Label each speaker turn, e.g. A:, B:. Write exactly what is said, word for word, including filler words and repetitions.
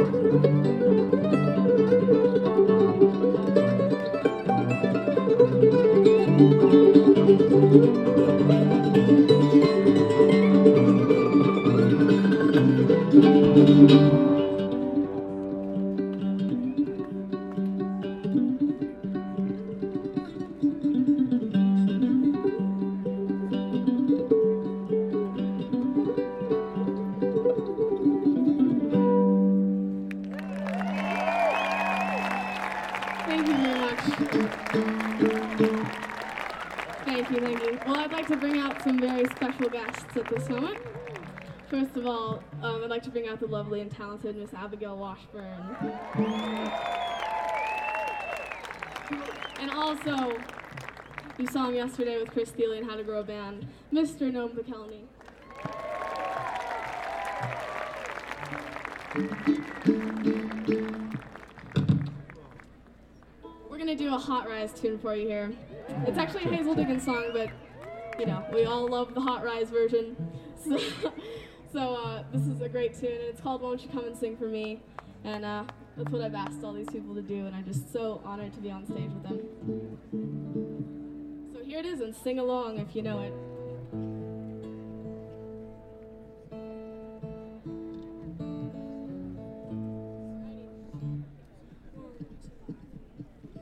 A: Thank you very much. Thank you, thank you. Well, I'd like to bring out some very special guests at this moment. First of all, um, I'd like to bring out the lovely and talented Miss Abigail Washburn. And also, you saw him yesterday with Chris Thiele and How to Grow a Band, Mister Noam McElhenney. We're gonna do a Hot Rise tune for you here. It's actually a Hazel Diggins song, but you know, we all love the Hot Rise version. So, so uh, this is a great tune, and it's called Won't You Come and Sing for Me? And uh, that's what I've asked all these people to do, and I'm just so honored to be on stage with them. So here it is, and sing along if you know it.